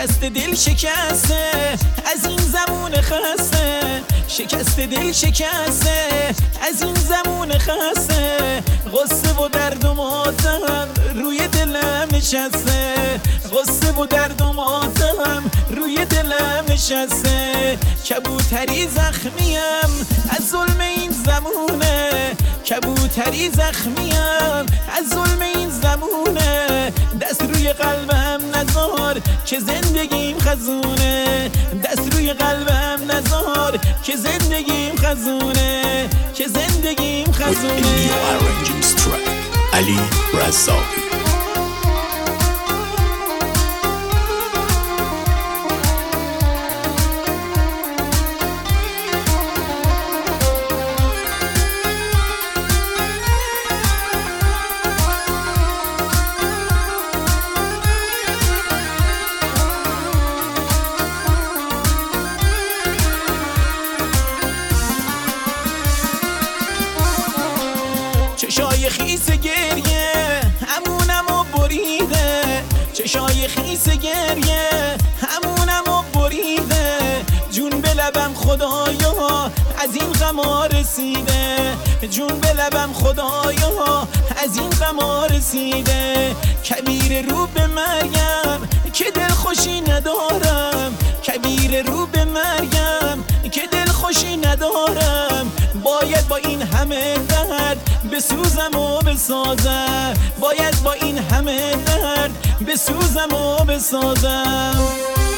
شکست دل شکسته از این زمون خسته، شکست دل شکسته از این زمون خسته، غصه و درد و ماتم روی دلم نشسته، غصه و درد و ماتم روی دلم نشسته. کبوتری زخمیم از ظلم این زمونه، کبوتری زخمیم از ظلم این زمونه، دست روی قلبم نذار که زندگیم خزونه، دست روی قلبم نذار که زندگیم خزونه، که زندگیم خزونه. علی رزاقی. چشای خیس گریه همونم و بریده، چشای خیس گریه همونم و بریده، جون به لبم خدایا از این غما رسیده، جون به لبم خدایا از این غما رسیده. کبیر رو به مریم که دل خوشی ندارم، کبیر رو به مریم که دل خوشی ندارم، باید با این همه درد بسوزم و بسازم، باید با این همه درد بسوزم و بسازم.